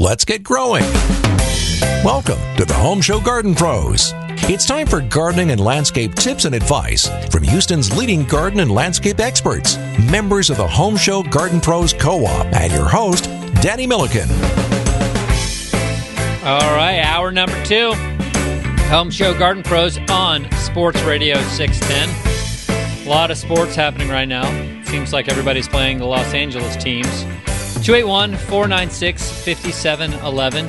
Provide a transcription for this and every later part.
let's get growing. Welcome to the Home Show Garden Pros. It's time for gardening and landscape tips and advice from Houston's leading garden and landscape experts, members of the Home Show Garden Pros Co-op, and your host, Danny Milliken. All right, hour number 2, Home Show Garden Pros on Sports Radio 610. A lot of sports happening right now. Seems like everybody's playing the Los Angeles teams. 281-496-5711.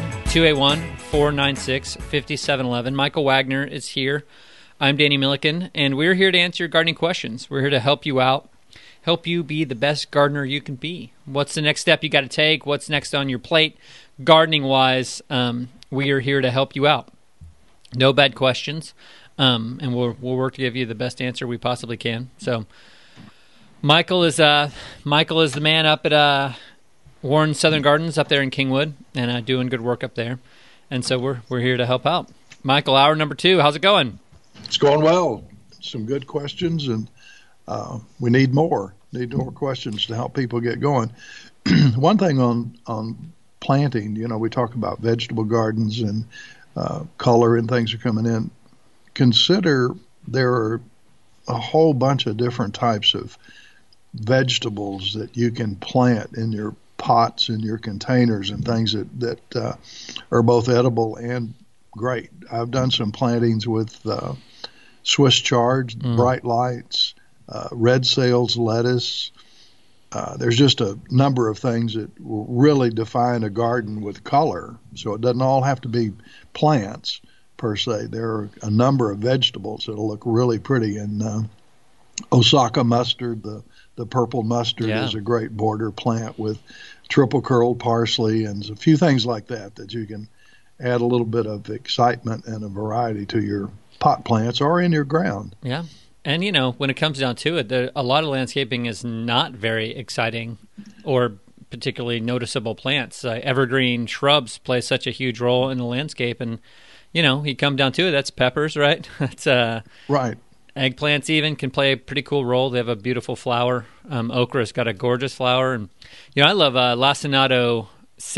281-496-5711. Michael Wagner is here. I'm Danny Milliken, and we're here to answer your gardening questions. We're here to help you out, help you be the best gardener you can be. What's the next step you got to take? What's next on your plate? Gardening-wise, we are here to help you out. No bad questions, and we'll work to give you the best answer we possibly can. So, Michael is the man up at Warren Southern Gardens up there in Kingwood, and doing good work up there. And so we're here to help out. Michael, hour number 2, how's it going? It's going well. Some good questions, and we need more questions to help people get going. One thing on planting, we talk about vegetable gardens and color and things are coming in. Consider there are a whole bunch of different types of vegetables that you can plant in your pots and your containers and things that are both edible and great. I've done some plantings with Swiss chard, bright lights, red sales lettuce. There's just a number of things that will really define a garden with color. So it doesn't all have to be plants per se. There are a number of vegetables that'll look really pretty. And Osaka mustard, the purple mustard, is a great border plant with triple curled parsley and a few things like that you can add a little bit of excitement and a variety to your pot plants or in your ground. Yeah. And, when it comes down to it, a lot of landscaping is not very exciting or particularly noticeable plants. Evergreen shrubs play such a huge role in the landscape. And, you come down to it, that's peppers, right? That's right. Eggplants even can play a pretty cool role. They have a beautiful flower. Okra's got a gorgeous flower. And, I love lacinato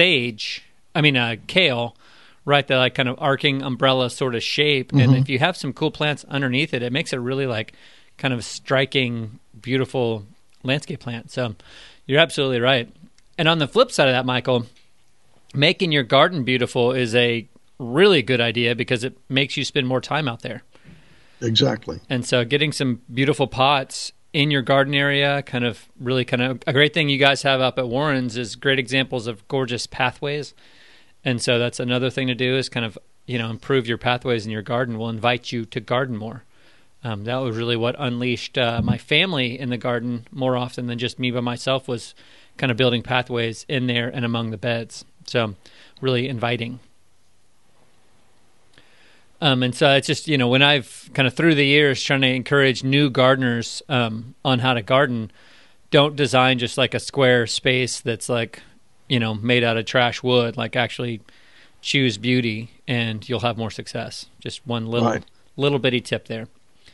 kale, right? The kind of arcing umbrella sort of shape. Mm-hmm. And if you have some cool plants underneath it, it makes it really kind of striking, beautiful landscape plant. So you're absolutely right. And on the flip side of that, Michael, making your garden beautiful is a really good idea because it makes you spend more time out there. Exactly. And so getting some beautiful pots in your garden area, a great thing you guys have up at Warren's is great examples of gorgeous pathways. And so that's another thing to do is kind of, improve your pathways in your garden. We'll invite you to garden more. That was really what unleashed my family in the garden more often than just me by myself, was kind of building pathways in there and among the beds. So really inviting. And so it's just, when I've kind of through the years trying to encourage new gardeners on how to garden, don't design just like a square space that's made out of trash wood. Actually choose beauty and you'll have more success. Just one little bitty tip there.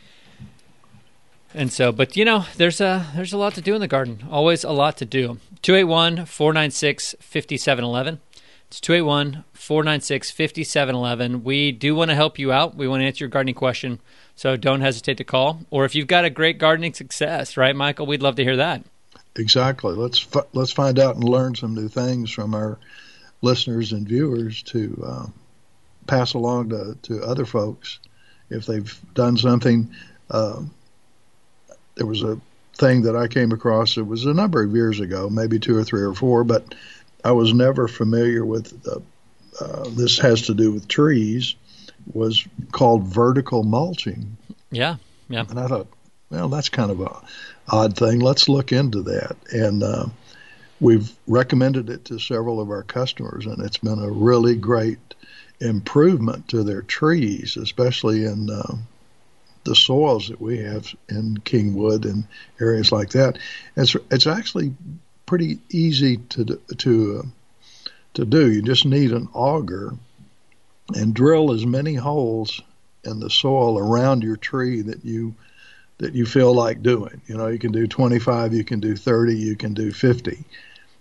And so, but there's a lot to do in the garden. Always a lot to do. 281-496-5711. It's 281-496-5711. We do want to help you out. We want to answer your gardening question, so don't hesitate to call. Or if you've got a great gardening success, right, Michael? We'd love to hear that. Exactly. Let's find out and learn some new things from our listeners and viewers to pass along to other folks if they've done something. There was a thing that I came across. It was a number of years ago, maybe 2 or 3 or 4, but I was never familiar with this has to do with trees, was called vertical mulching. Yeah. And I thought, well, that's kind of a odd thing. Let's look into that. And we've recommended it to several of our customers, and it's been a really great improvement to their trees, especially in the soils that we have in Kingwood and areas like that. It's actually pretty easy to do. You just need an auger and drill as many holes in the soil around your tree that you feel like doing. You can do 25, you can do 30, you can do 50.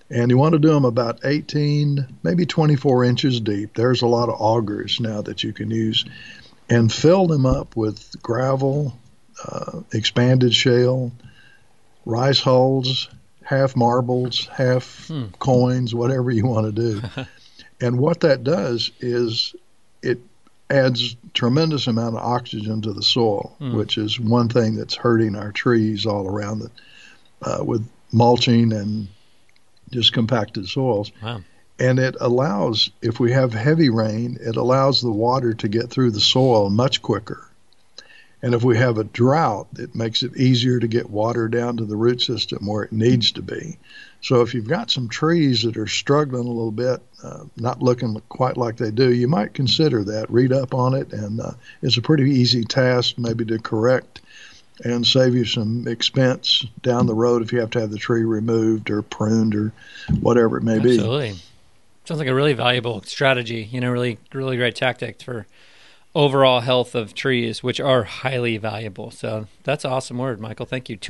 And you want to do them about 18, maybe 24 inches deep. There's a lot of augers now that you can use. And fill them up with gravel, expanded shale, rice hulls, half marbles, half coins, whatever you want to do. And what that does is it adds tremendous amount of oxygen to the soil, which is one thing that's hurting our trees all around it with mulching and just compacted soils. Wow. And it allows, if we have heavy rain, it allows the water to get through the soil much quicker. And if we have a drought, it makes it easier to get water down to the root system where it needs to be. So if you've got some trees that are struggling a little bit, not looking quite like they do, you might consider that. Read up on it, and it's a pretty easy task maybe to correct and save you some expense down the road if you have to have the tree removed or pruned or whatever it may be. Absolutely. Sounds like a really valuable strategy, really, really great tactic for overall health of trees, which are highly valuable. So that's an awesome word, Michael. Thank you.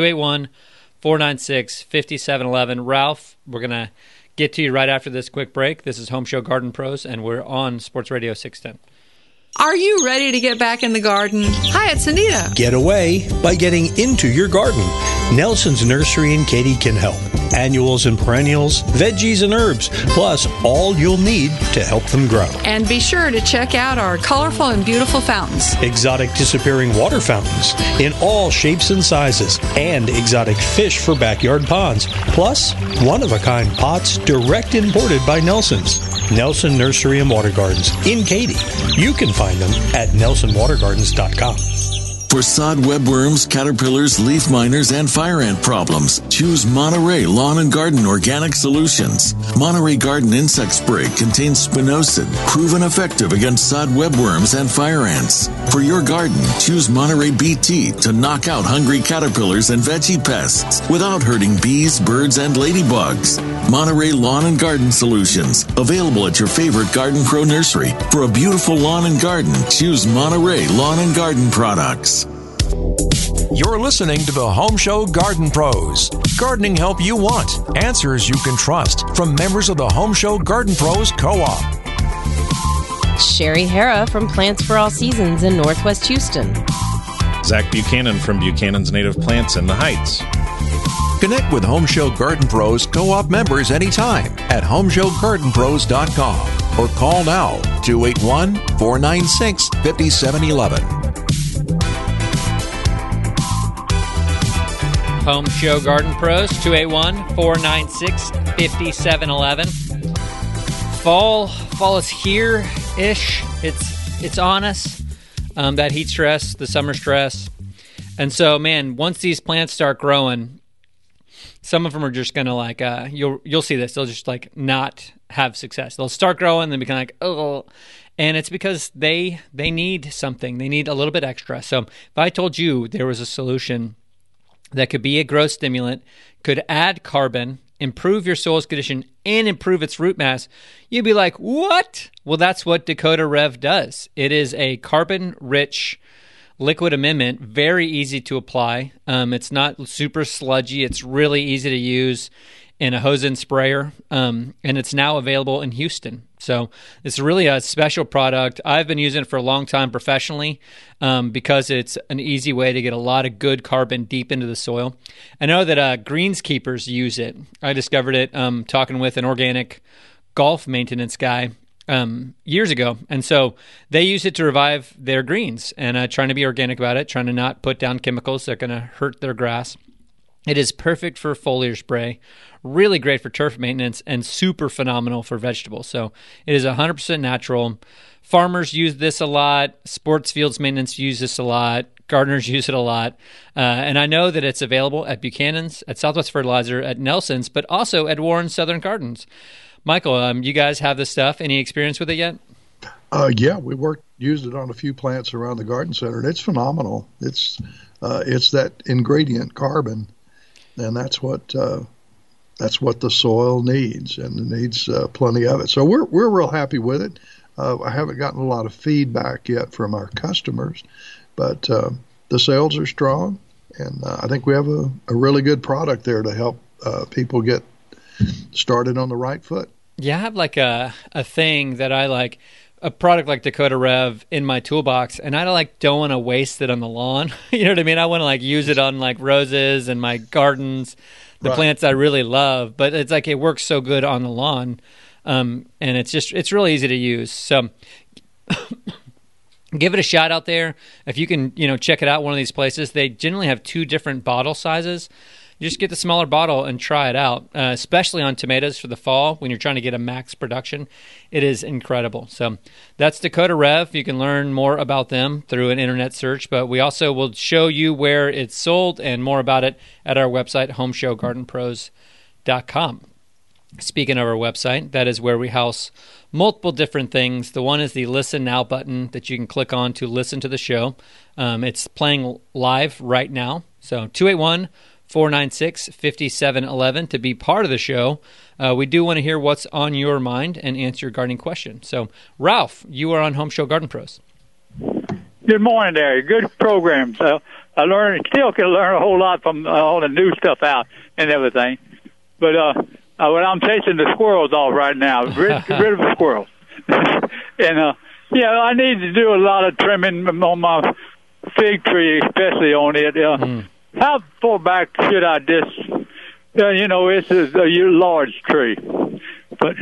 281-496-5711. Ralph, we're going to get to you right after this quick break. This is Home Show Garden Pros, and we're on Sports Radio 610. Are you ready to get back in the garden? Hi, it's Anita. Get away by getting into your garden. Nelson's Nursery in Katy can help. Annuals and perennials, veggies and herbs, plus all you'll need to help them grow. And be sure to check out our colorful and beautiful fountains. Exotic disappearing water fountains in all shapes and sizes, and exotic fish for backyard ponds, plus one-of-a-kind pots direct imported by Nelson's. Nelson Nursery and Water Gardens in Katy. You can find them at nelsonwatergardens.com. For sod webworms, caterpillars, leaf miners, and fire ant problems, choose Monterey Lawn and Garden Organic Solutions. Monterey Garden Insect Spray contains spinosad, proven effective against sod webworms and fire ants. For your garden, choose Monterey BT to knock out hungry caterpillars and veggie pests without hurting bees, birds, and ladybugs. Monterey Lawn and Garden Solutions, available at your favorite Garden Pro nursery. For a beautiful lawn and garden, choose Monterey Lawn and Garden products. You're listening to the Home Show Garden Pros. Gardening help you want. Answers you can trust. From members of the Home Show Garden Pros Co-op. Sherry Hara from Plants for All Seasons in Northwest Houston. Zach Buchanan from Buchanan's Native Plants in the Heights. Connect with Home Show Garden Pros Co-op members anytime at homeshowgardenpros.com or call now 281-496-5711. Home Show Garden Pros, 281-496-5711. Fall is here-ish. It's on us. That heat stress, the summer stress. And so, man, once these plants start growing, some of them are just going to you'll see this. They'll just not have success. They'll start growing, then become oh. And it's because they need something. They need a little bit extra. So if I told you there was a solution that could be a growth stimulant, could add carbon, improve your soil's condition, and improve its root mass, you'd be like, what? Well, that's what Dakota Rev does. It is a carbon-rich liquid amendment, very easy to apply. It's not super sludgy. It's really easy to use in a hose-in sprayer, and it's now available in Houston. So it's really a special product. I've been using it for a long time professionally because it's an easy way to get a lot of good carbon deep into the soil. I know that greenskeepers use it. I discovered it talking with an organic golf maintenance guy years ago. And so they use it to revive their greens and trying to be organic about it, trying to not put down chemicals that are going to hurt their grass. It is perfect for foliar spray, really great for turf maintenance, and super phenomenal for vegetables. So it is 100% natural. Farmers use this a lot. Sports fields maintenance use this a lot. Gardeners use it a lot. And I know that it's available at Buchanan's, at Southwest Fertilizer, at Nelson's, but also at Warren's Southern Gardens. Michael, you guys have this stuff. Any experience with it yet? Yeah, we used it on a few plants around the garden center, and it's phenomenal. It's that ingredient, carbon, and that's what the soil needs, and it needs plenty of it. So we're real happy with it. I haven't gotten a lot of feedback yet from our customers, but the sales are strong, and I think we have a really good product there to help people get started on the right foot. Yeah, I have like a thing that I like, a product like Dakota Rev in my toolbox, and I don't want to waste it on the lawn. You know what I mean? I want to like use it on like roses and my gardens, the plants I really love. But it's like it works so good on the lawn, and it's really easy to use. So give it a shot out there. If you can, check it out one of these places. They generally have 2 different bottle sizes. You just get the smaller bottle and try it out, especially on tomatoes for the fall when you're trying to get a max production. It is incredible. So that's Dakota Rev. You can learn more about them through an internet search, but we also will show you where it's sold and more about it at our website, homeshowgardenpros.com. Speaking of our website, that is where we house multiple different things. The one is the Listen Now button that you can click on to listen to the show. It's playing live right now. So 281-496-5711 to be part of the show. We do want to hear what's on your mind and answer your gardening question. So, Ralph, you are on Home Show Garden Pros. Good morning, there. Good program. So I still can learn a whole lot from all the new stuff out and everything. But when I'm chasing the squirrels off right now, rid of the squirrels. And I need to do a lot of trimming on my fig tree, especially on it. How far back should I this? This is a large tree, but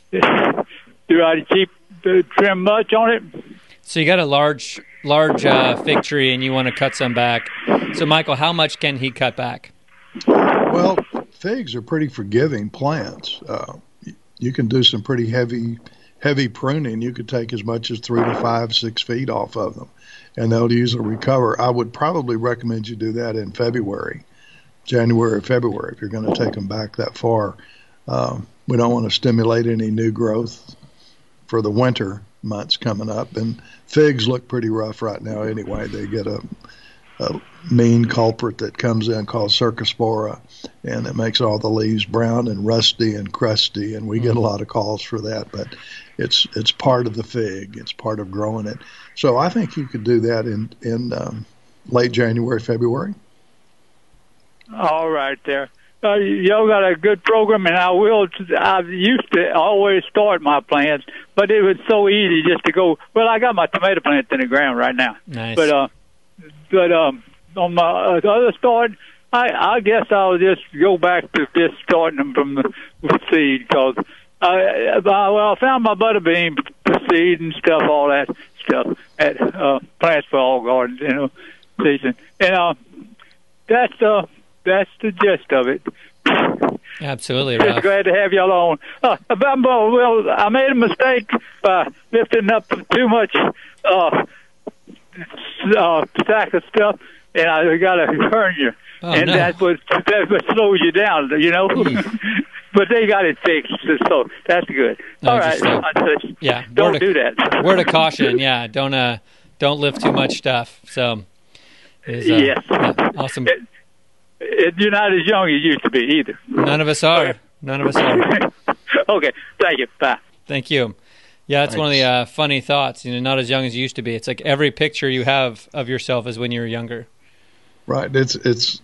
do I trim much on it? So you got a large fig tree, and you want to cut some back. So, Michael, how much can he cut back? Well, figs are pretty forgiving plants. You can do some pretty heavy pruning. You could take as much as 3 to 5, 6 feet off of them, and they'll usually recover. I would probably recommend you do that in January or February, if you're going to take them back that far. We don't want to stimulate any new growth for the winter months coming up. And figs look pretty rough right now anyway. They get a mean culprit that comes in called Cercospora, and it makes all the leaves brown and rusty and crusty, and we get a lot of calls for that. But it's part of the fig. It's part of growing it. So I think you could do that in late January, February. All right, there. Y'all got a good program, and I used to always start my plants, but it was so easy just to go. Well, I got my tomato plants in the ground right now. Nice. But on my other start, I guess I'll just go back to just starting them from the seed, because I found my butterbean seed and stuff, all that stuff at Plants for All Gardens, season, and that's the gist of it. Absolutely, Just Ralph. glad to have y'all on. Well, I made a mistake by lifting up too much sack of stuff, and I got a hernia, and that what slows you down, But they got it fixed, so that's good. All right, don't do that. Word of caution, yeah. Don't lift too much stuff. So, yes, awesome. You're not as young as you used to be either. None of us are. Okay. None of us are. Okay, thank you. Bye. Thank you. Yeah, it's one of the funny thoughts. Not as young as you used to be. It's like every picture you have of yourself is when you were younger. Right. It's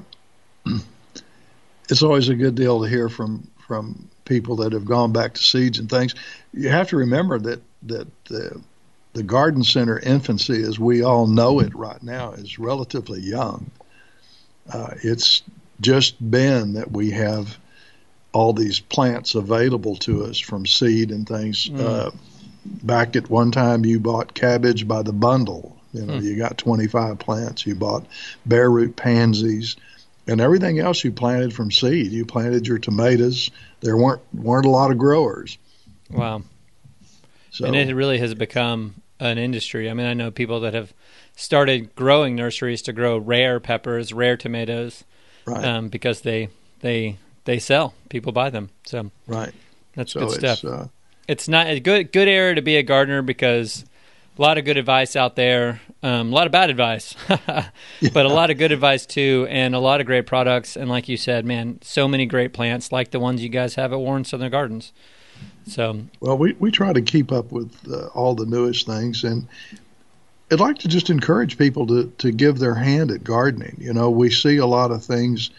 always a good deal to hear from people that have gone back to seeds and things. You have to remember that the garden center infancy, as we all know it right now, is relatively young. It's just been that we have all these plants available to us from seed and things. Back at one time, you bought cabbage by the bundle. You got 25 plants. You bought bare root pansies, and everything else you planted from seed. You planted your tomatoes. There weren't a lot of growers. Wow. So, and it really has become an industry. I mean, I know people that have started growing nurseries to grow rare peppers, rare tomatoes, right. Because they sell. People buy them. So right. That's good stuff. It's not a good area to be a gardener, because a lot of good advice out there, a lot of bad advice, but a lot of good advice too, and a lot of great products. And like you said, man, so many great plants like the ones you guys have at Warren Southern Gardens. So, well, we try to keep up with all the newest things, and I'd like to just encourage people to give their hand at gardening. We see a lot of things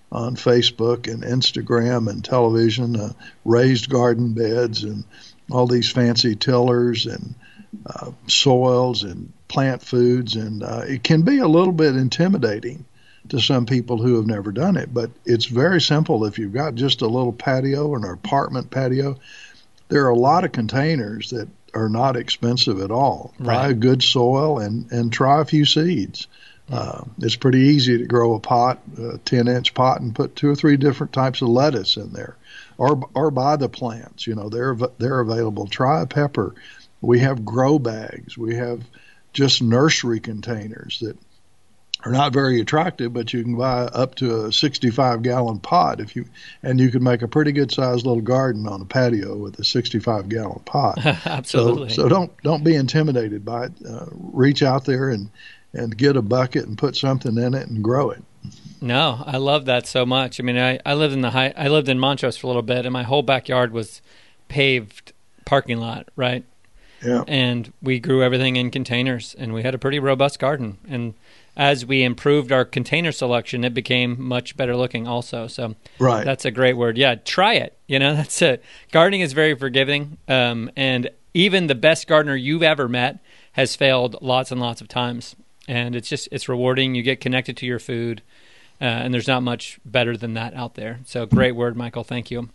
on Facebook and Instagram and television, raised garden beds and all these fancy tillers and soils and plant foods, and it can be a little bit intimidating to some people who have never done it, but it's very simple. If you've got just a little patio or an apartment patio, there are a lot of containers that are not expensive at all. Right. Buy a good soil and try a few seeds. It's pretty easy to grow a 10-inch pot, and put 2 or 3 different types of lettuce in there, or buy the plants. They're available. Try a pepper. We have grow bags. We have just nursery containers that are not very attractive, but you can buy up to a 65-gallon pot and you can make a pretty good sized little garden on a patio with a 65-gallon pot. Absolutely. So don't be intimidated by it. Reach out there and get a bucket and put something in it and grow it. No, I love that so much. I mean, I lived in Montrose for a little bit, and my whole backyard was paved parking lot, right? Yeah. And we grew everything in containers, and we had a pretty robust garden. And as we improved our container selection, it became much better looking also. So right. That's a great word. Yeah, try it. That's it. Gardening is very forgiving, and even the best gardener you've ever met has failed lots and lots of times. And it's rewarding. You get connected to your food, and there's not much better than that out there. So great word, Michael. Thank you.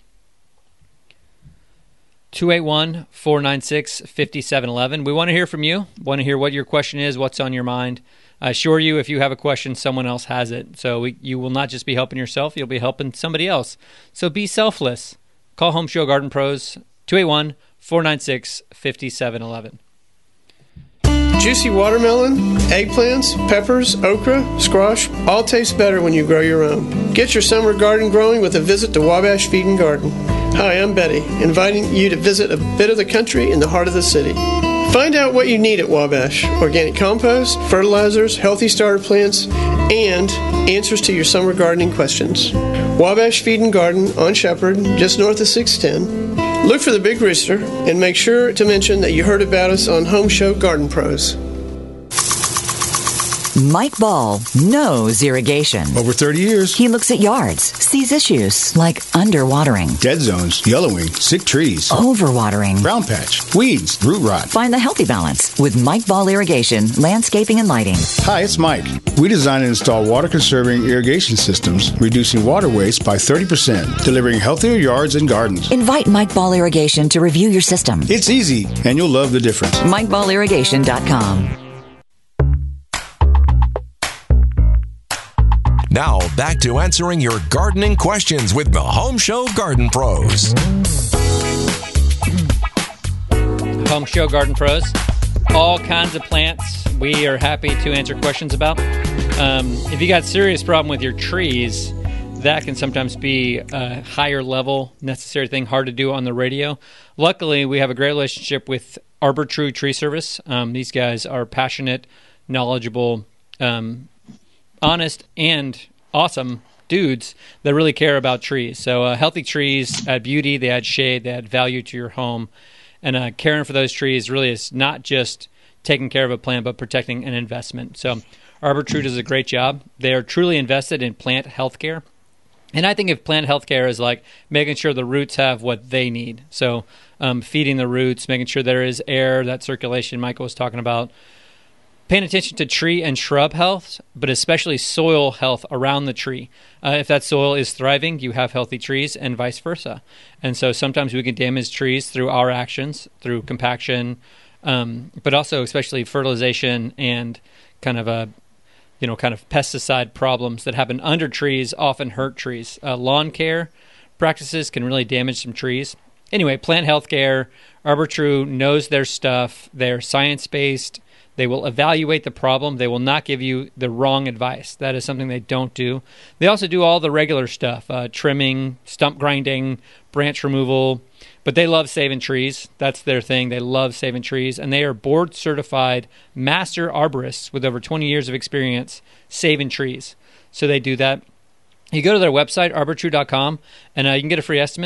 281-496-5711. We want to hear from you. Want to hear what your question is, what's on your mind. I assure you, if you have a question, someone else has it. So you will not just be helping yourself, you'll be helping somebody else. So be selfless. Call Home Show Garden Pros, 281-496-5711. Juicy watermelon, eggplants, peppers, okra, squash, all taste better when you grow your own. Get your summer garden growing with a visit to Wabash Feed and Garden. Hi, I'm Betty, inviting you to visit a bit of the country in the heart of the city. Find out what you need at Wabash: organic compost, fertilizers, healthy starter plants, and answers to your summer gardening questions. Wabash Feed and Garden on Shepherd, just north of 610. Look for the Big Rooster, and make sure to mention that you heard about us on Home Show Garden Pros. Mike Ball knows irrigation. Over 30 years. He looks at yards, sees issues like underwatering, dead zones, yellowing, sick trees, overwatering, brown patch, weeds, root rot. Find the healthy balance with Mike Ball Irrigation, Landscaping and Lighting. Hi, it's Mike. We design and install water-conserving irrigation systems, reducing water waste by 30%, delivering healthier yards and gardens. Invite Mike Ball Irrigation to review your system. It's easy, and you'll love the difference. MikeBallIrrigation.com. Now, back to answering your gardening questions with the Home Show Garden Pros. Home Show Garden Pros. All kinds of plants we are happy to answer questions about. If you got serious problem with your trees, that can sometimes be a higher level necessary thing, hard to do on the radio. Luckily, we have a great relationship with Arbor True Tree Service. These guys are passionate, knowledgeable, honest, and awesome dudes that really care about trees. So healthy trees add beauty, they add shade, they add value to your home. And caring for those trees really is not just taking care of a plant, but protecting an investment. So Arbor True does a great job. They are truly invested in plant health care. And I think of plant health care as like making sure the roots have what they need. So feeding the roots, making sure there is air, that circulation Michael was talking about. Paying attention to tree and shrub health, but especially soil health around the tree. If that soil is thriving, you have healthy trees, and vice versa. And so sometimes we can damage trees through our actions, through compaction, but also especially fertilization and kind of pesticide problems that happen under trees often hurt trees. Lawn care practices can really damage some trees. Anyway, plant health care, Arbor True knows their stuff. They're science-based. They will evaluate the problem. They will not give you the wrong advice. That is something they don't do. They also do all the regular stuff, trimming, stump grinding, branch removal, but they love saving trees. That's their thing. They love saving trees, and they are board-certified master arborists with over 20 years of experience saving trees. So they do that. You go to their website, arbortrue.com, and you can get a free estimate.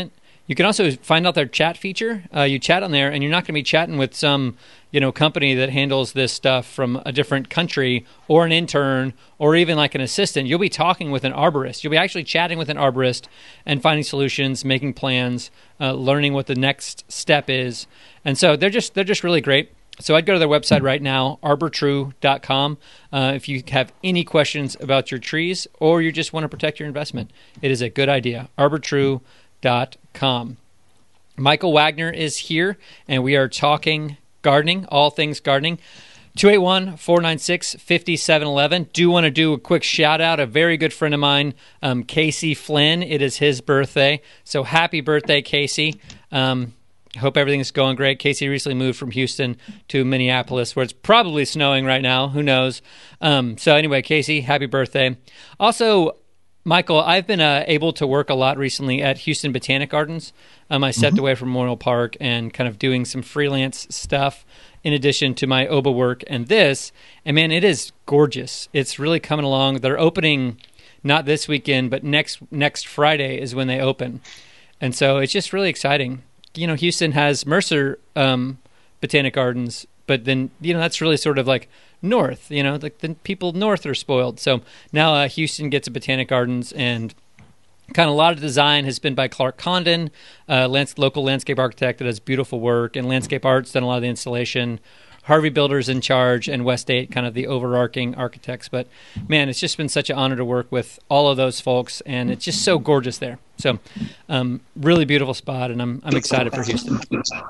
You can also find out their chat feature. You chat on there, and you're not going to be chatting with some, company that handles this stuff from a different country, or an intern, or even like an assistant. You'll be talking with an arborist. You'll be actually chatting with an arborist and finding solutions, making plans, learning what the next step is. And so they're just really great. So I'd go to their website right now, arbortrue.com. If you have any questions about your trees, or you just want to protect your investment, it is a good idea. arbortrue.com. Michael Wagner is here, and we are talking gardening, all things gardening. 281-496-5711. Do want to do a quick shout out. A very good friend of mine, Casey Flynn. It is his birthday. So happy birthday, Casey. Hope everything's going great. Casey recently moved from Houston to Minneapolis, where it's probably snowing right now. Who knows? So anyway, Casey, happy birthday. Also, Michael, I've been able to work a lot recently at Houston Botanic Gardens. I stepped away from Memorial Park and kind of doing some freelance stuff in addition to my OBA work and this. And man, it is gorgeous. It's really coming along. They're opening not this weekend, but next Friday is when they open. And so it's just really exciting. Houston has Mercer Botanic Gardens, but then, that's really sort of like north, like the people north are spoiled. So now Houston gets a Botanic Gardens, and kind of a lot of design has been by Clark Condon, local landscape architect that does beautiful work, and Landscape Art's done a lot of the installation. Harvey Builder's in charge, and West 8 kind of the overarching architects. But man, it's just been such an honor to work with all of those folks, and it's just so gorgeous there. So really beautiful spot, and I'm excited for Houston.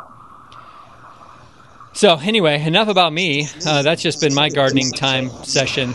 So anyway, enough about me. That's just been my gardening time session.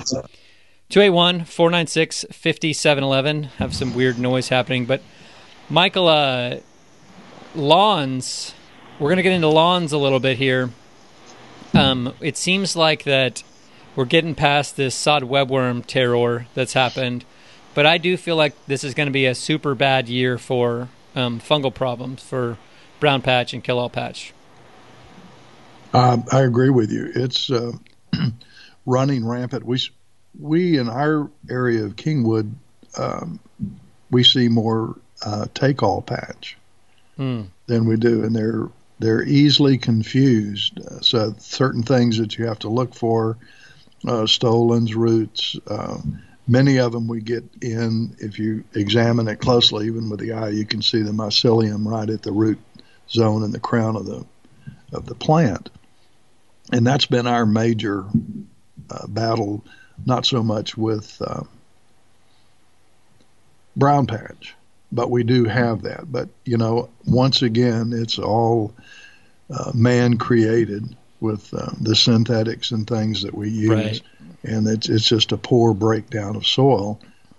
281-496-5711. Have some weird noise happening. But Michael, lawns, we're going to get into lawns a little bit here. It seems like that we're getting past this sod webworm terror that's happened, but I do feel like this is going to be a super bad year for fungal problems for brown patch and kill-all patch. I agree with you. It's running rampant. We in our area of Kingwood, we see more take-all patch than we do, and they're easily confused. So certain things that you have to look for, stolons, roots, many of them we get in. If you examine it closely, even with the eye, you can see the mycelium right at the root zone in the crown of the plant. And that's been our major battle, not so much with brown patch, but we do have that. But, once again, it's all man-created with the synthetics and things that we use. Right. And it's just a poor breakdown of soil.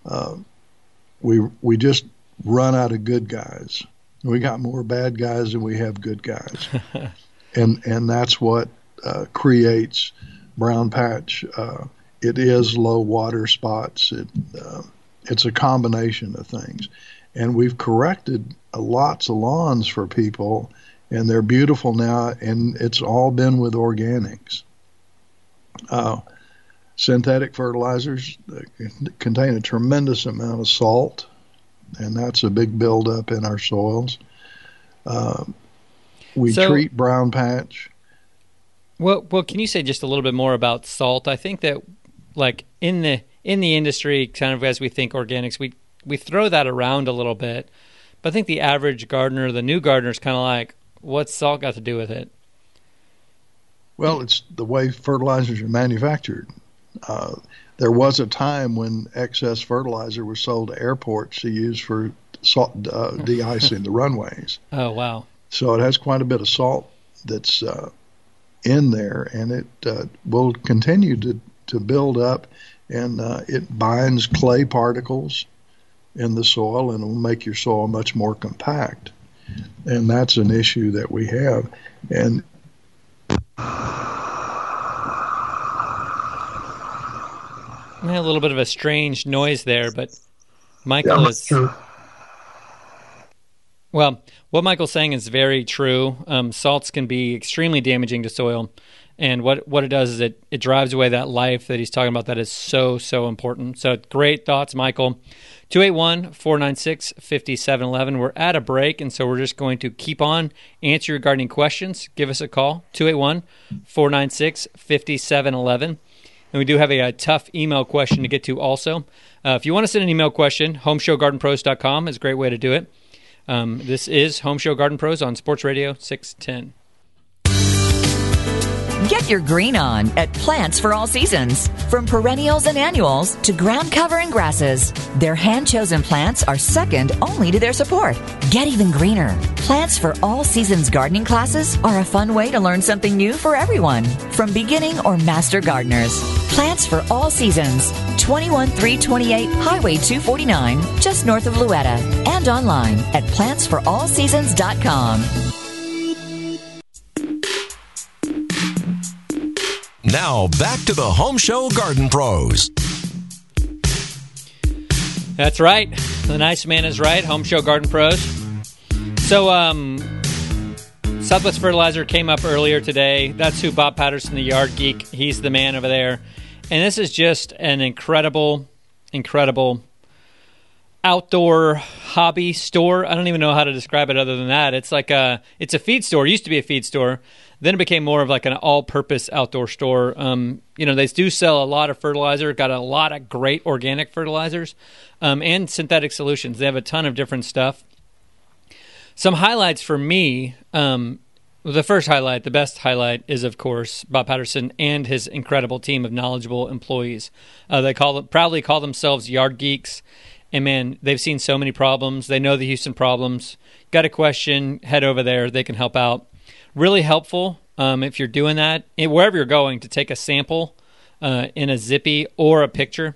We just run out of good guys. We got more bad guys than we have good guys. and that's what creates brown patch. It is low water spots. It's a combination of things. And we've corrected lots of lawns for people, and they're beautiful now, and it's all been with organics. Synthetic fertilizers contain a tremendous amount of salt, and that's a big buildup in our soils. We treat brown patch. Well, can you say just a little bit more about salt? I think that, like in the industry, kind of as we think organics, we throw that around a little bit, but I think the average gardener, the new gardener, is kind of like, what's salt got to do with it? Well, it's the way fertilizers are manufactured. There was a time when excess fertilizer was sold to airports to use for salt, de-icing the runways. Oh, wow. So it has quite a bit of salt that's in there, and it will continue to build up, and it binds clay particles in the soil and will make your soil much more compact. And that's an issue that we have. And a little bit of a strange noise there, but Michael is... Well, what Michael's saying is very true. Salts can be extremely damaging to soil. And what it does is it drives away that life that he's talking about that is so, so important. So great thoughts, Michael. 281-496-5711. We're at a break, and so we're just going to keep on answering your gardening questions. Give us a call, 281-496-5711. And we do have a tough email question to get to also. If you want to send an email question, homeshowgardenpros.com is a great way to do it. This is Home Show Garden Pros on Sports Radio 610. Get your green on at Plants for All Seasons. From perennials and annuals to ground cover and grasses, their hand-chosen plants are second only to their support. Get even greener. Plants for All Seasons gardening classes are a fun way to learn something new for everyone, from beginning or master gardeners. Plants for All Seasons, 21328 Highway 249, just north of Louetta, and online at plantsforallseasons.com. Now, back to the Home Show Garden Pros. That's right. The nice man is right. Home Show Garden Pros. So, Southwest Fertilizer came up earlier today. That's who Bob Patterson, the yard geek, he's the man over there. And this is just an incredible, incredible outdoor hobby store. I don't even know how to describe it other than that. It's like it's a feed store. It used to be a feed store. Then it became more of like an all-purpose outdoor store. They do sell a lot of fertilizer, got a lot of great organic fertilizers, and synthetic solutions. They have a ton of different stuff. Some highlights for me, the first highlight, the best highlight, is, of course, Bob Patterson and his incredible team of knowledgeable employees. They proudly call themselves yard geeks. And, man, they've seen so many problems. They know the Houston problems. Got a question, head over there. They can help out. Really helpful if you're doing that, wherever you're going, to take a sample in a Zippy or a picture.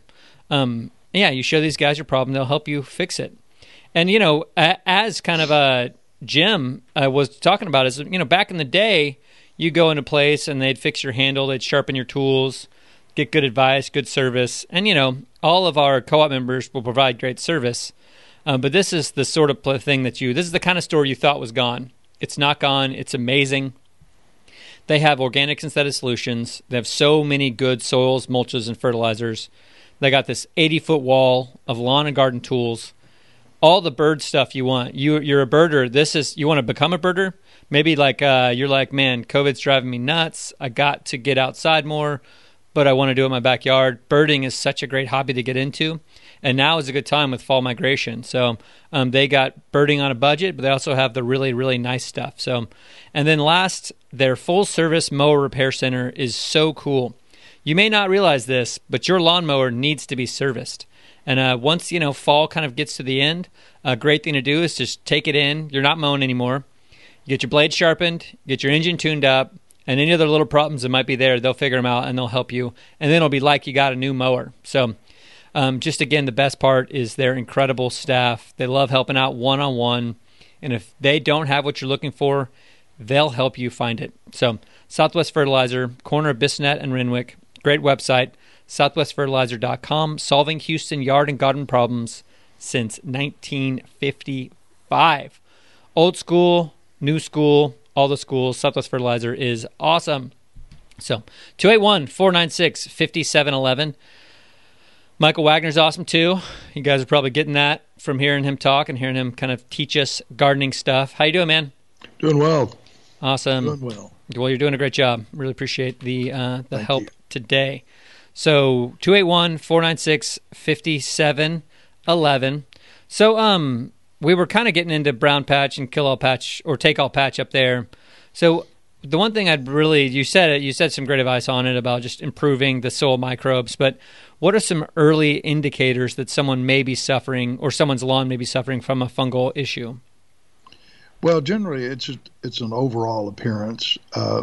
You show these guys your problem. They'll help you fix it. And, as kind of Jim was talking about, is, back in the day, you go into a place and they'd fix your handle, they'd sharpen your tools, get good advice, good service. And, all of our co-op members will provide great service. But this is the sort of thing this is the kind of store you thought was gone. It's not gone. It's amazing. They have organic synthetic solutions. They have so many good soils, mulches, and fertilizers. They got this 80-foot wall of lawn and garden tools. All the bird stuff you want. You're a birder. You want to become a birder? Maybe you're like, man, COVID's driving me nuts. I got to get outside more, but I want to do it in my backyard. Birding is such a great hobby to get into. And now is a good time with fall migration. So they got birding on a budget, but they also have the really, really nice stuff. So, and then last, their full-service mower repair center is so cool. You may not realize this, but your lawnmower needs to be serviced. And once, fall kind of gets to the end, a great thing to do is just take it in. You're not mowing anymore. You get your blade sharpened, get your engine tuned up, and any other little problems that might be there, they'll figure them out and they'll help you. And then it'll be like you got a new mower. So, just again, the best part is their incredible staff. They love helping out one-on-one. And if they don't have what you're looking for, they'll help you find it. So Southwest Fertilizer, corner of Bissonnette and Renwick. Great website, southwestfertilizer.com. Solving Houston yard and garden problems since 1955. Old school, new school, all the schools. Southwest Fertilizer is awesome. So 281-496-5711. Michael Wagner's awesome, too. You guys are probably getting that from hearing him talk and hearing him kind of teach us gardening stuff. How you doing, man? Doing well. Awesome. Doing well. Well, you're doing a great job. Really appreciate the help today. So 281-496-5711. So we were kind of getting into brown patch and kill all patch or take all patch up there. So the one thing you said some great advice on it about just improving the soil microbes, but what are some early indicators that someone may be suffering or someone's lawn may be suffering from a fungal issue? Well, generally it's an overall appearance.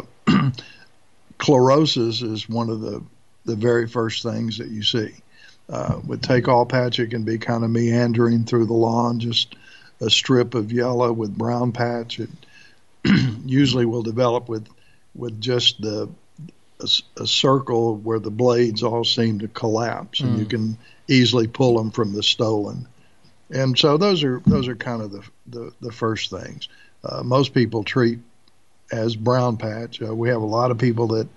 Chlorosis is one of the very first things that you see. With take all patch, it can be kind of meandering through the lawn, just a strip of yellow with brown patch. It usually will develop with just a circle where the blades all seem to collapse, and you can easily pull them from the stolon. And so those are kind of the first things. Most people treat as brown patch. We have a lot of people that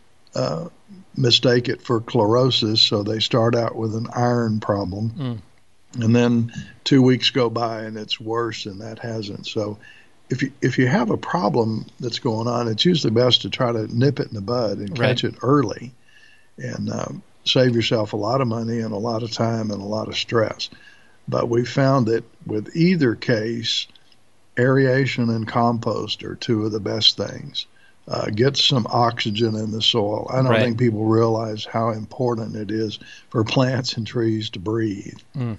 mistake it for chlorosis, so they start out with an iron problem, and then 2 weeks go by and it's worse, and that hasn't. So if you have a problem that's going on, it's usually best to try to nip it in the bud and catch it early, and save yourself a lot of money and a lot of time and a lot of stress. But we found that with either case, aeration and compost are two of the best things. Get some oxygen in the soil. I don't think people realize how important it is for plants and trees to breathe.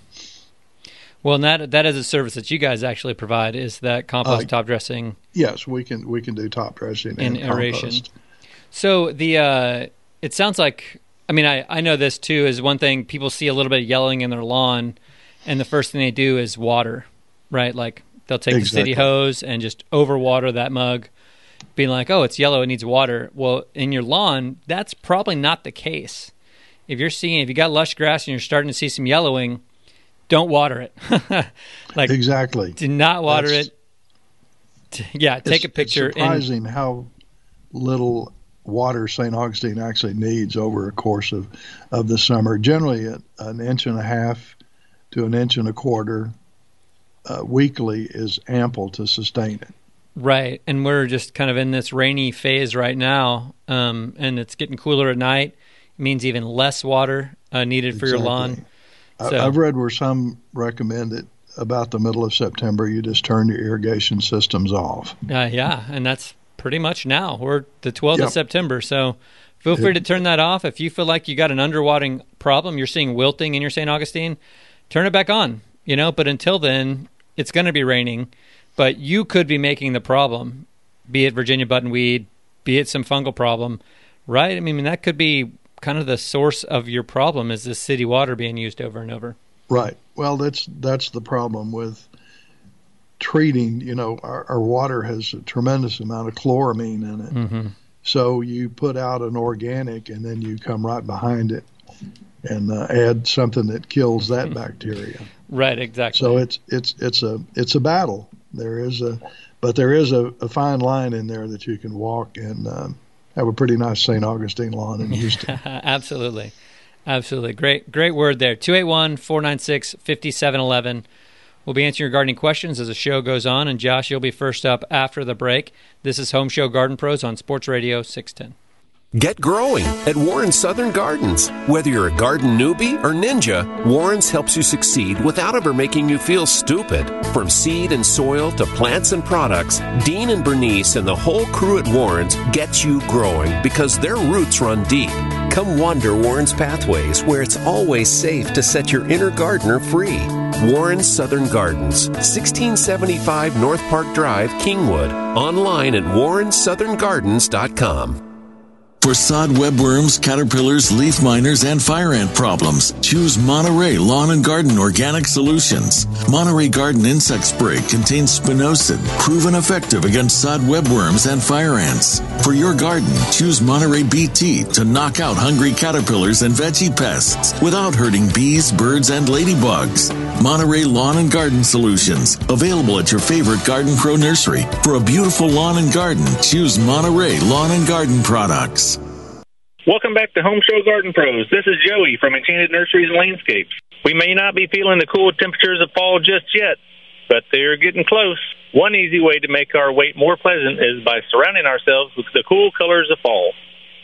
Well, and that is a service that you guys actually provide, is that compost top dressing. Yes, we can do top dressing and aeration. Compost. So it sounds like, I mean, I know this too is one thing. People see a little bit of yellowing in their lawn, and the first thing they do is water, right? Like they'll take the city hose and just overwater that mug, being like, oh, it's yellow, it needs water. Well, in your lawn, that's probably not the case. If you got lush grass and you're starting to see some yellowing, don't water it. Exactly. Do not water it. Take a picture. It's surprising how little water St. Augustine actually needs over a course of the summer. Generally, an 1.5 inches to 1.25 inches weekly is ample to sustain it. Right, and we're just kind of in this rainy phase right now, and it's getting cooler at night. It means even less water needed for your lawn. So, I've read where some recommend that about the middle of September, you just turn your irrigation systems off. And that's pretty much now. We're the 12th of September, so feel free to turn that off. If you feel like you got an underwatering problem, you're seeing wilting in your St. Augustine, turn it back on. But until then, it's going to be raining. But you could be making the problem, be it Virginia buttonweed, be it some fungal problem, right? I mean, that could be kind of the source of your problem, is this city water being used over and over. Right. Well, that's the problem with treating. Our water has a tremendous amount of chloramine in it. Mm-hmm. So you put out an organic, and then you come right behind it and add something that kills that bacteria. Right. Exactly. So it's a battle. There is a fine line in there that you can walk and have a pretty nice St. Augustine lawn in Houston. Absolutely. Great word there. 281-496-5711. We'll be answering your gardening questions as the show goes on. And Josh, you'll be first up after the break. This is Home Show Garden Pros on Sports Radio 610. Get growing at Warren's Southern Gardens. Whether you're a garden newbie or ninja, Warren's helps you succeed without ever making you feel stupid. From seed and soil to plants and products, Dean and Bernice and the whole crew at Warren's get you growing because their roots run deep. Come wander Warren's pathways where it's always safe to set your inner gardener free. Warren's Southern Gardens, 1675 North Park Drive, Kingwood. Online at warrensoutherngardens.com. For sod webworms, caterpillars, leaf miners, and fire ant problems, choose Monterey Lawn and Garden Organic Solutions. Monterey Garden Insect Spray contains spinosad, proven effective against sod webworms and fire ants. For your garden, choose Monterey BT to knock out hungry caterpillars and veggie pests without hurting bees, birds, and ladybugs. Monterey Lawn and Garden Solutions, available at your favorite Garden Pro nursery. For a beautiful lawn and garden, choose Monterey Lawn and Garden products. Welcome back to Home Show Garden Pros. This is Joey from Enchanted Nurseries and Landscapes. We may not be feeling the cool temperatures of fall just yet, but they're getting close. One easy way to make our wait more pleasant is by surrounding ourselves with the cool colors of fall.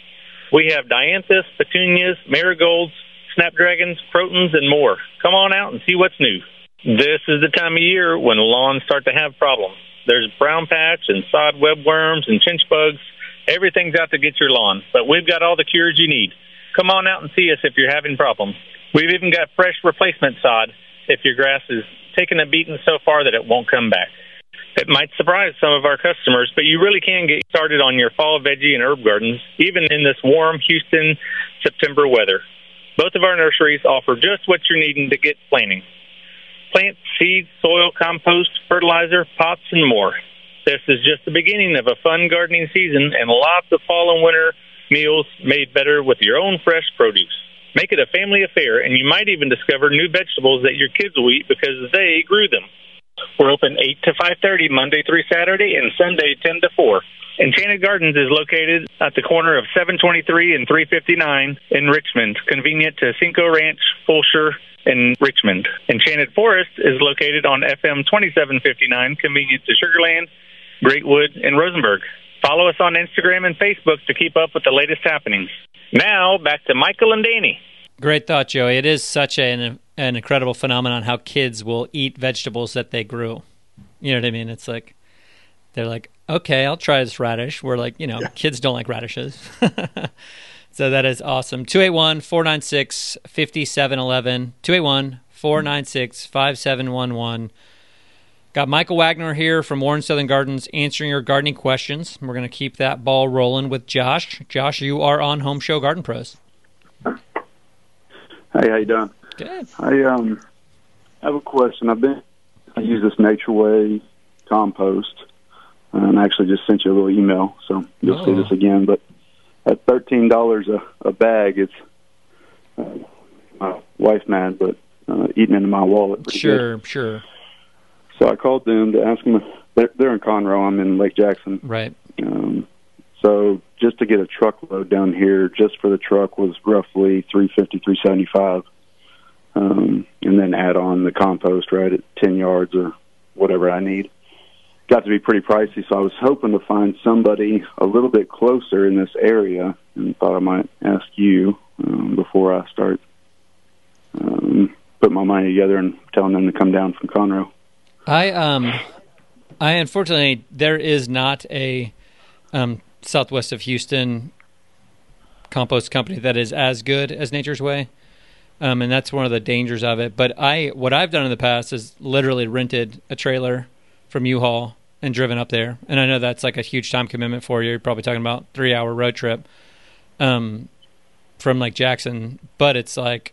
We have dianthus, petunias, marigolds, snapdragons, crotons, and more. Come on out and see what's new. This is the time of year when lawns start to have problems. There's brown patch and sod webworms and chinch bugs. Everything's out to get your lawn, but we've got all the cures you need. Come on out and see us if you're having problems. We've even got fresh replacement sod if your grass is taking a beating so far that it won't come back. It might surprise some of our customers, but you really can get started on your fall veggie and herb gardens, even in this warm Houston September weather. Both of our nurseries offer just what you're needing to get planting. Plants, seeds, soil, compost, fertilizer, pots, and more. This is just the beginning of a fun gardening season and lots of fall and winter meals made better with your own fresh produce. Make it a family affair, and you might even discover new vegetables that your kids will eat because they grew them. We're open 8 to 5:30 Monday through Saturday and Sunday 10 to 4. Enchanted Gardens is located at the corner of 723 and 359 in Richmond, convenient to Cinco Ranch, Fulshear, and Richmond. Enchanted Forest is located on FM 2759, convenient to Sugar Land, Greatwood, and Rosenberg. Follow us on Instagram and Facebook to keep up with the latest happenings. Now, back to Michael and Danny. Great thought, Joey. It is such an incredible phenomenon how kids will eat vegetables that they grew. You know what I mean? It's like, they're like, okay, I'll try this radish. We're like, kids don't like radishes. So that is awesome. 281-496-5711. 281-496-5711. Got Michael Wagner here from Warren Southern Gardens answering your gardening questions. We're going to keep that ball rolling with Josh. Josh, you are on Home Show Garden Pros. Hey, how you doing? Good. I have a question. I use this Nature Way compost, and I actually just sent you a little email, so you'll see this again. But at $13 a bag, it's my wife mad, but eating into my wallet. Pretty good. Sure. So I called them to ask them. They're in Conroe. I'm in Lake Jackson. Right. So just to get a truckload down here, just for the truck, was roughly $350, $375, and then add on the compost right at 10 yards or whatever I need. Got to be pretty pricey, so I was hoping to find somebody a little bit closer in this area, and thought I might ask you before I start putting my money together and telling them to come down from Conroe. I unfortunately, there is not a southwest of Houston compost company that is as good as Nature's Way, and that's one of the dangers of it. But what I've done in the past is literally rented a trailer from U-Haul and driven up there. And I know that's like a huge time commitment for you. You're probably talking about 3-hour road trip from Lake Jackson, but it's like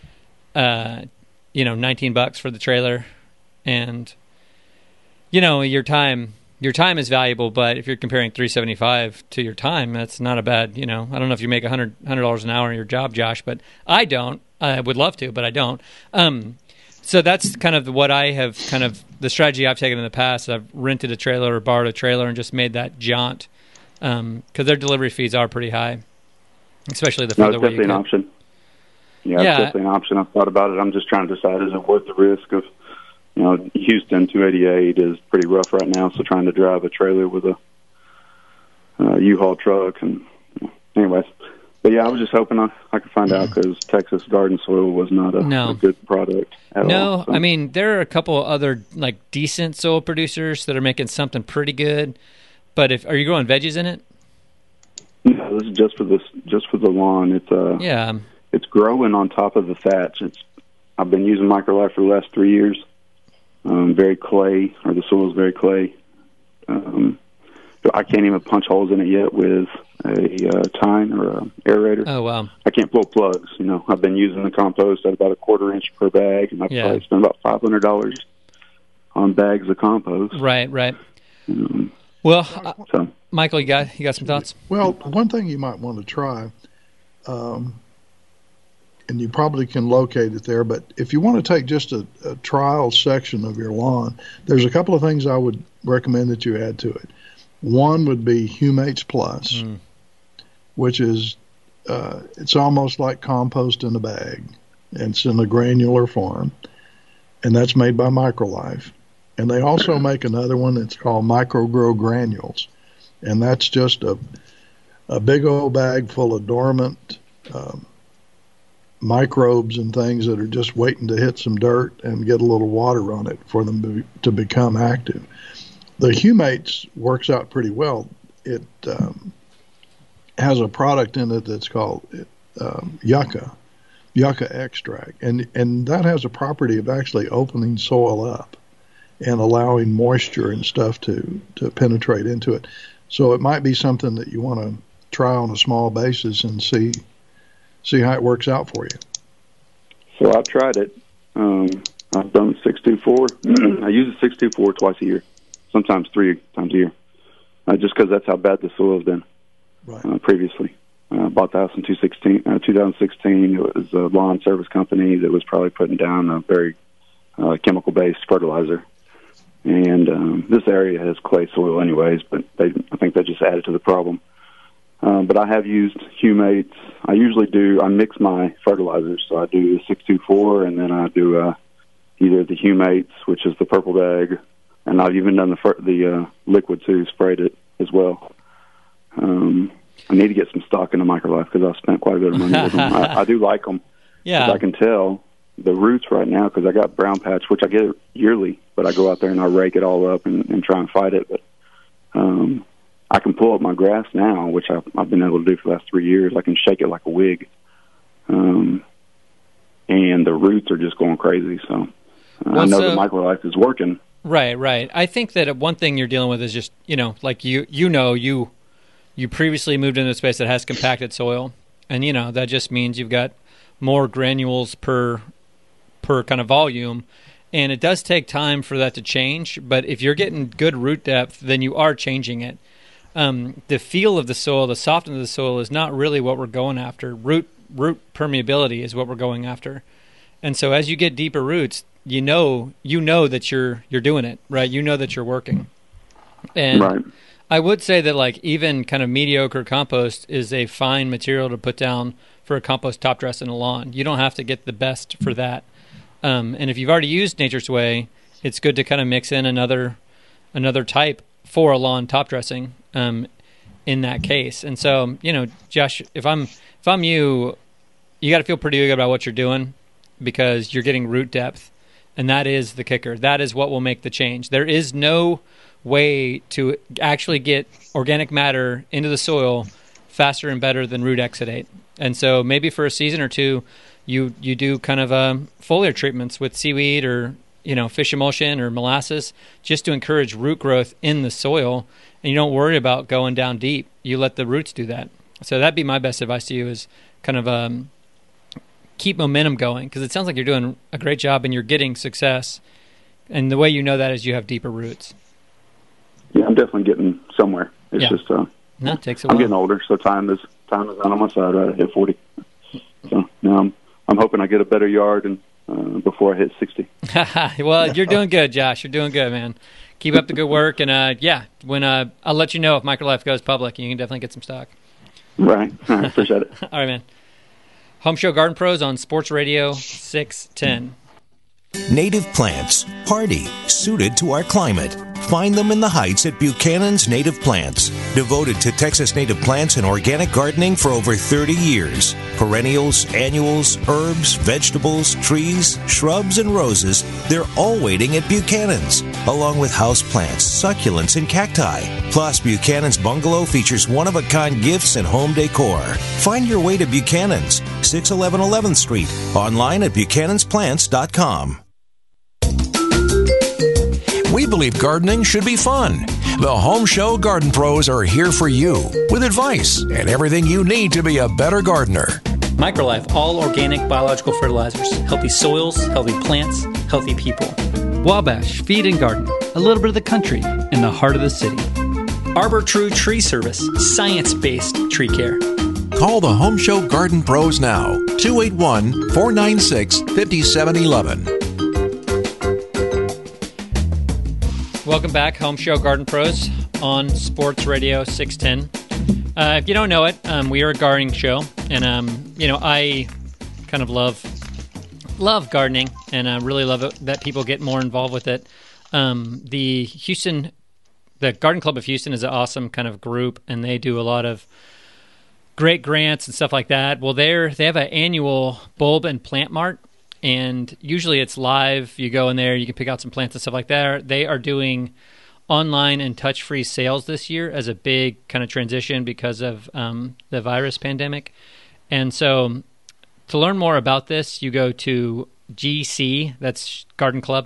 $19 for the trailer, and your time is valuable, but if you're comparing $375 to your time, that's not a bad, I don't know if you make $100 an hour in your job, Josh, but I don't. I would love to, but I don't. So that's kind of what I have the strategy I've taken in the past. I've rented a trailer or borrowed a trailer and just made that jaunt, because their delivery fees are pretty high, especially the further away you go. It's definitely an option. Yeah, it's definitely an option. I've thought about it. I'm just trying to decide, is it worth the risk of, Houston 288 is pretty rough right now, so trying to drive a trailer with a U-Haul truck. And anyways, but yeah, I was just hoping I could find out, because Texas garden soil was not a good product at all. No, so. I mean, there are a couple other decent soil producers that are making something pretty good. But are you growing veggies in it? No, this is just for the lawn. It's it's growing on top of the thatch. I've been using Microlife for the last 3 years. Very clay, or the soil is very clay. I can't even punch holes in it yet with a tine or a aerator. Oh, wow. I can't pull plugs. I've been using the compost at about a 1/4 inch per bag, and I've probably spent about $500 on bags of compost. Right. Michael, you got some thoughts? Well, one thing you might want to try, and you probably can locate it there, but if you want to take just a trial section of your lawn, there's a couple of things I would recommend that you add to it. One would be Humates Plus, which is it's almost like compost in a bag. It's in a granular form, and that's made by Microlife. And they also make another one that's called MicroGrow Granules, and that's just a big old bag full of dormant microbes and things that are just waiting to hit some dirt and get a little water on it for them to become active. The Humates works out pretty well. It has a product in it that's called yucca extract, and that has a property of actually opening soil up and allowing moisture and stuff to penetrate into it. So it might be something that you want to try on a small basis and see how it works out for you. So I've tried it. I've done 624. I use a 624 twice a year, sometimes 3 times a year, just because that's how bad the soil has been previously. I bought the house in 2016. It was a lawn service company that was probably putting down a very chemical-based fertilizer. And this area has clay soil anyways, but I think they just added to the problem. But I have used humates. I mix my fertilizers, so I do the 624, and then I do either the humates, which is the purple dag, and I've even done the liquid too, sprayed it as well. I need to get some stock into Microlife because I've spent quite a bit of money with them. I do like them. Yeah. I can tell the roots right now because I got brown patch, which I get yearly, but I go out there and I rake it all up and try and fight it. But I can pull up my grass now, which I've been able to do for the last 3 years. I can shake it like a wig. And the roots are just going crazy. So I know the Microlife is working. Right. I think that one thing you're dealing with is just, like you previously moved into a space that has compacted soil, and that just means you've got more granules per kind of volume, and it does take time for that to change. But if you're getting good root depth, then you are changing it. The feel of the soil, the softness of the soil is not really what we're going after. Root permeability is what we're going after. And so as you get deeper roots, you know that you're doing it, right? You know that you're working. And right. I would say that like even kind of mediocre compost is a fine material to put down for a compost top dress in a lawn. You don't have to get the best for that. And if you've already used Nature's Way, it's good to kind of mix in another type for a lawn top dressing in that case. And so, Josh, if I'm you got to feel pretty good about what you're doing because you're getting root depth, and that is the kicker. That is what will make the change. There is no way to actually get organic matter into the soil faster and better than root exudate. And so maybe for a season or two, you do kind of foliar treatments with seaweed or fish emulsion or molasses just to encourage root growth in the soil, and you don't worry about going down deep. You let the roots do that. So that'd be my best advice to you is kind of keep momentum going, because it sounds like you're doing a great job and you're getting success. And the way you know that is you have deeper roots. Yeah, I'm definitely getting somewhere. It's just it takes a while. I'm getting older, so time is not on my side. Right, I hit 40, so now I'm hoping I get a better yard and before I hit 60. Well, you're doing good, Josh. You're doing good, man. Keep up the good work, and when I'll let you know if Microlife goes public, you can definitely get some stock. Right, I appreciate it. All right, man. Home Show Garden Pros on Sports Radio 610. Native plants, hardy, suited to our climate. Find them in the Heights at Buchanan's Native Plants. Devoted to Texas native plants and organic gardening for over 30 years. Perennials, annuals, herbs, vegetables, trees, shrubs, and roses, they're all waiting at Buchanan's, along with houseplants, succulents, and cacti. Plus, Buchanan's Bungalow features one-of-a-kind gifts and home decor. Find your way to Buchanan's, 611 11th Street, online at buchanan'splants.com. We believe gardening should be fun. The Home Show Garden Pros are here for you with advice and everything you need to be a better gardener. Microlife, all organic biological fertilizers. Healthy soils, healthy plants, healthy people. Wabash Feed and Garden, a little bit of the country in the heart of the city. Arbor True Tree Service, science-based tree care. Call the Home Show Garden Pros now, 281-496-5711. Welcome back, Home Show Garden Pros on Sports Radio 610. If you don't know it, we are a gardening show, and I kind of love gardening, and I really love it that people get more involved with it. The Garden Club of Houston is an awesome kind of group, and they do a lot of great grants and stuff like that. Well, they have an annual bulb and plant mart. And usually it's live. You go in there, you can pick out some plants and stuff like that. They are doing online and touch-free sales this year as a big kind of transition because of the virus pandemic. And so to learn more about this, you go to GC, that's Garden Club,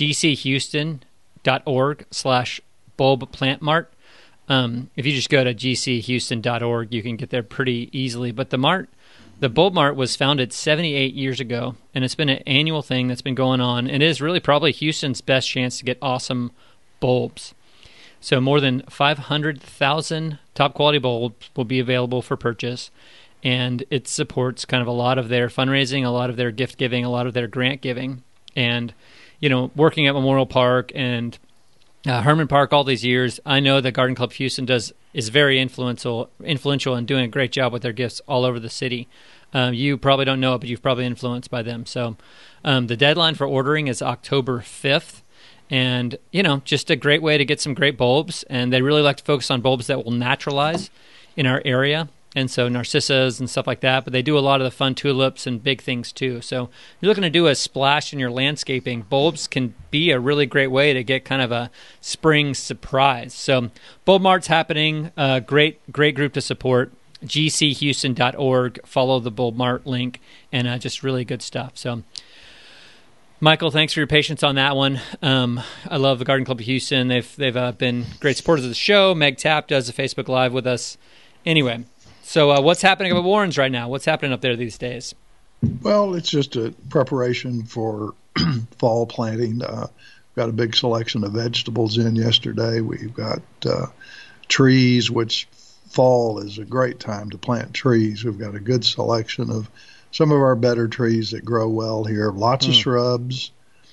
gchouston.org/bulb plant mart. If you just go to gchouston.org, you can get there pretty easily. But the Bulb Mart was founded 78 years ago, and it's been an annual thing that's been going on. It is really probably Houston's best chance to get awesome bulbs. So more than 500,000 top-quality bulbs will be available for purchase, and it supports kind of a lot of their fundraising, a lot of their gift giving, a lot of their grant giving. And, working at Memorial Park and Herman Park all these years. I know that Garden Club Houston is very influential and doing a great job with their gifts all over the city. You probably don't know it, but you've probably influenced by them. So the deadline for ordering is October 5th. And, just a great way to get some great bulbs. And they really like to focus on bulbs that will naturalize in our area. And so narcissus and stuff like that. But they do a lot of the fun tulips and big things too. So if you're looking to do a splash in your landscaping, bulbs can be a really great way to get kind of a spring surprise. So Bulb Mart's happening. Great group to support. gchouston.org. Follow the Bulb Mart link. And just really good stuff. So Michael, thanks for your patience on that one. I love the Garden Club of Houston. They've been great supporters of the show. Meg Tapp does a Facebook Live with us. Anyway, so what's happening up at Warren's right now? What's happening up there these days? Well, it's just a preparation for fall planting. Got a big selection of vegetables in yesterday. We've got trees, which fall is a great time to plant trees. We've got a good selection of some of our better trees that grow well here. Lots of shrubs,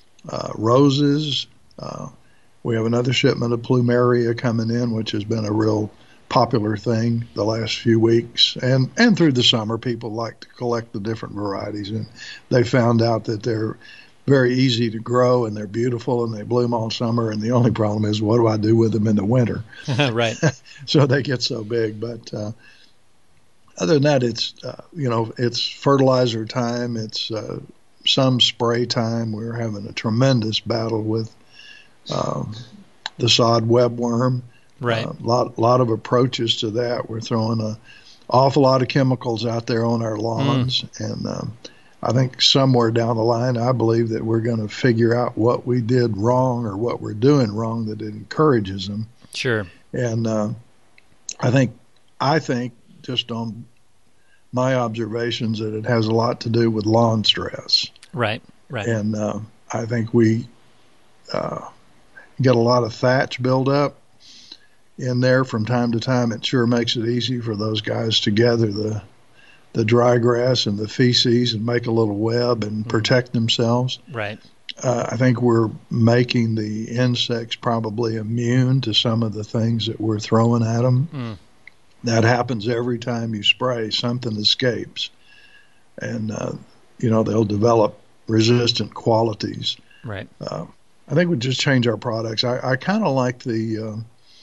roses. We have another shipment of plumeria coming in, which has been a real popular thing the last few weeks. And through the summer, people like to collect the different varieties. And they found out that they're very easy to grow, and they're beautiful, and they bloom all summer. And the only problem is, what do I do with them in the winter? Right. So they get so big. But other than that, it's fertilizer time. It's some spray time. We're having a tremendous battle with the sod webworm. Right. A lot of approaches to that. We're throwing an awful lot of chemicals out there on our lawns, and I think somewhere down the line, I believe that we're going to figure out what we did wrong or what we're doing wrong that it encourages them. Sure. And I think just on my observations that it has a lot to do with lawn stress. Right. And I think we get a lot of thatch buildup in there from time to time. It sure makes it easy for those guys to gather the dry grass and the feces and make a little web and protect themselves. Right. I think we're making the insects probably immune to some of the things that we're throwing at them. That happens every time you spray. Something escapes, and they'll develop resistant qualities. Right. I think we just change our products. I kind of like the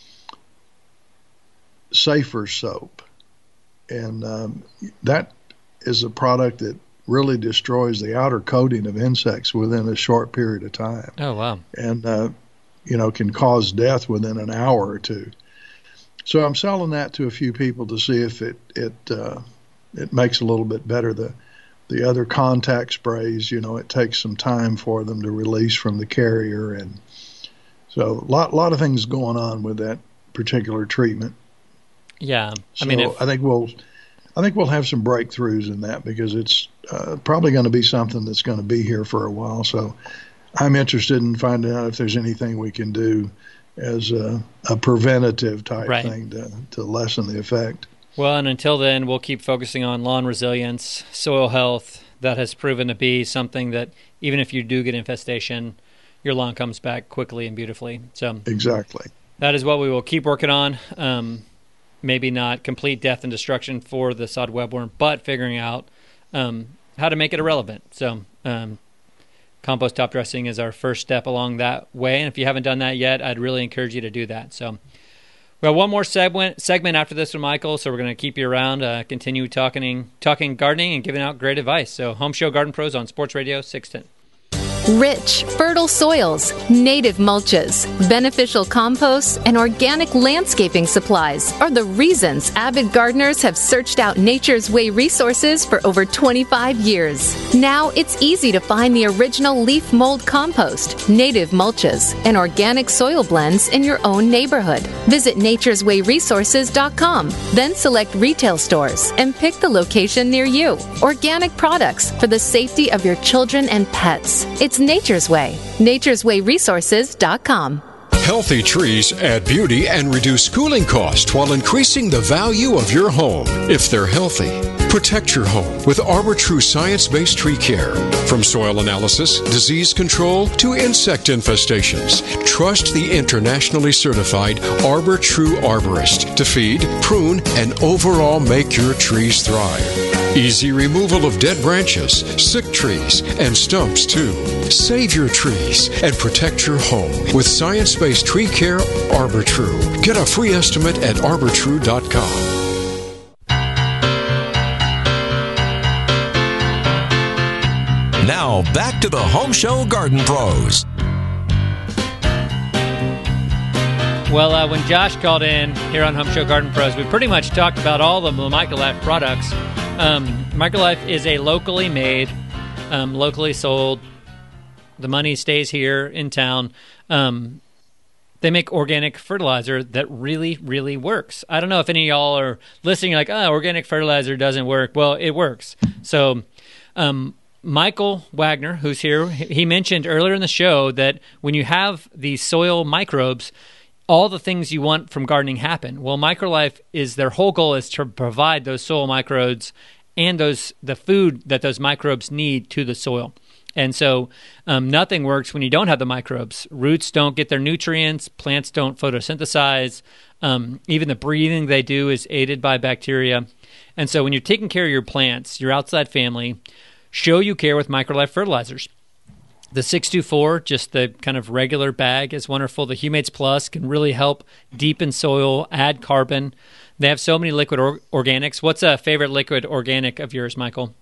Safer soap, and that is a product that really destroys the outer coating of insects within a short period of time. Oh, wow. And can cause death within an hour or two. So I'm selling that to a few people to see if it makes a little bit better. The other contact sprays, it takes some time for them to release from the carrier, and so a lot of things going on with that particular treatment. Yeah, I think we'll have some breakthroughs in that, because it's probably going to be something that's going to be here for a while. So I'm interested in finding out if there's anything we can do as a preventative type thing to lessen the effect. Well, and until then, we'll keep focusing on lawn resilience, soil health. That has proven to be something that even if you do get infestation, your lawn comes back quickly and beautifully. So exactly. That is what we will keep working on. Maybe not complete death and destruction for the sod webworm, but figuring out how to make it irrelevant. So compost top dressing is our first step along that way. And if you haven't done that yet, I'd really encourage you to do that. So we have one more segment after this with Michael, so we're going to keep you around, continue talking gardening and giving out great advice. So Home Show Garden Pros on Sports Radio 610. Rich, fertile soils, native mulches, beneficial composts, and organic landscaping supplies are the reasons avid gardeners have searched out Nature's Way resources for over 25 years. Now it's easy to find the original leaf mold compost, native mulches, and organic soil blends in your own neighborhood. Visit nature'swayresources.com, then select retail stores and pick the location near you. Organic products for the safety of your children and pets. It's Nature's Way. nature'swayresources.com. Healthy trees add beauty and reduce cooling costs while increasing the value of your home if they're healthy. Protect your home with ArborTrue science-based tree care. From soil analysis, disease control, to insect infestations. Trust the internationally certified ArborTrue arborist to feed, prune, and overall make your trees thrive. Easy removal of dead branches, sick trees, and stumps too. Save your trees and protect your home with science-based tree care ArborTrue. Get a free estimate at arbortrue.com. Now, back to the Home Show Garden Pros. Well, when Josh called in here on Home Show Garden Pros, we pretty much talked about all of the Microlife products. Microlife is a locally made, locally sold. The money stays here in town. They make organic fertilizer that really, really works. I don't know if any of y'all are listening like, organic fertilizer doesn't work. Well, it works. So Michael Wagner, who's here, he mentioned earlier in the show that when you have these soil microbes, all the things you want from gardening happen. Well, Microlife their whole goal is to provide those soil microbes and the food that those microbes need to the soil. And so nothing works when you don't have the microbes. Roots don't get their nutrients. Plants don't photosynthesize. Even the breathing they do is aided by bacteria. And so when you're taking care of your plants, your outside family, show you care with Microlife fertilizers. The 624, just the kind of regular bag, is wonderful. The Humates Plus can really help deepen soil, add carbon. They have so many liquid organics. What's a favorite liquid organic of yours, Michael?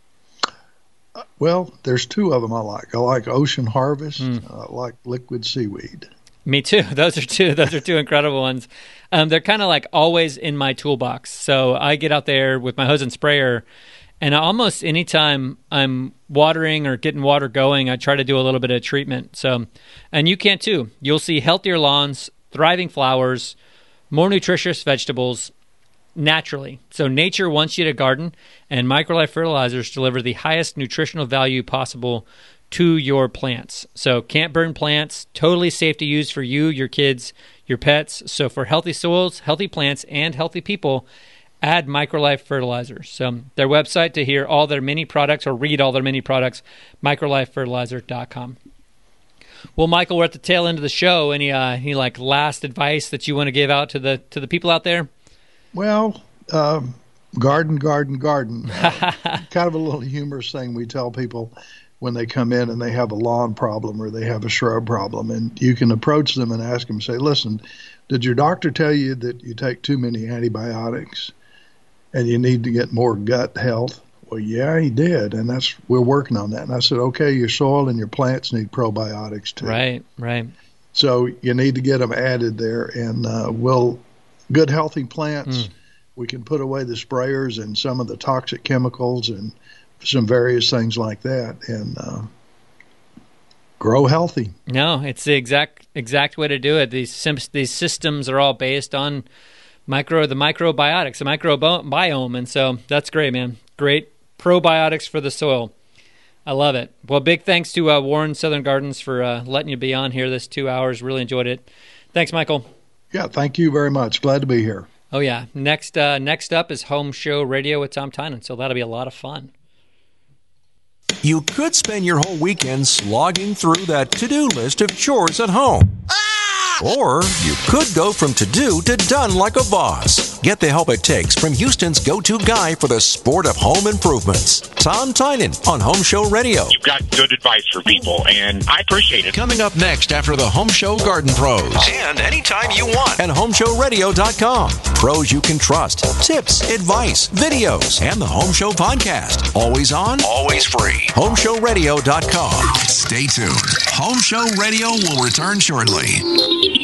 Well, there's two of them I like. I like Ocean Harvest. I like Liquid Seaweed. Me too. Those are two incredible ones. They're kind of like always in my toolbox. So I get out there with my hose and sprayer, and almost anytime I'm watering or getting water going, I try to do a little bit of treatment. So, and you can too. You'll see healthier lawns, thriving flowers, more nutritious vegetables naturally. So nature wants you to garden, and Microlife fertilizers deliver the highest nutritional value possible to your plants. So can't burn plants, totally safe to use for you, your kids, your pets. So for healthy soils, healthy plants, and healthy people, add Microlife fertilizers. So their website to hear all their many products or read all their many products, microlifefertilizer.com. Well, Michael, we're at the tail end of the show. Any like last advice that you want to give out to the people out there? Well, garden. Kind of a little humorous thing we tell people when they come in and they have a lawn problem or they have a shrub problem, and you can approach them and ask them, say, listen, did your doctor tell you that you take too many antibiotics and you need to get more gut health? Well, yeah, he did, and we're working on that. And I said, okay, your soil and your plants need probiotics too. Right. So you need to get them added there, and good healthy plants, we can put away the sprayers and some of the toxic chemicals and some various things like that, and grow healthy. No, it's the exact way to do it. These systems are all based on the microbiotics, the microbiome, and so that's great, man. Great probiotics for the soil. I love it. Well, big thanks to Warren Southern Gardens for letting you be on here this 2 hours. Really enjoyed it. Thanks, Michael. Yeah, thank you very much. Glad to be here. Oh, yeah. Next up is Home Show Radio with Tom Tynan, so that'll be a lot of fun. You could spend your whole weekend slogging through that to-do list of chores at home. Or you could go from to-do to done like a boss. Get the help it takes from Houston's go-to guy for the sport of home improvements, Tom Tynan on Home Show Radio. You've got good advice for people, and I appreciate it. Coming up next after the Home Show Garden Pros. And anytime you want at HomeShowRadio.com. Pros you can trust, tips, advice, videos, and the Home Show podcast. Always on, always free. HomeShowRadio.com. Stay tuned. Home Show Radio will return shortly.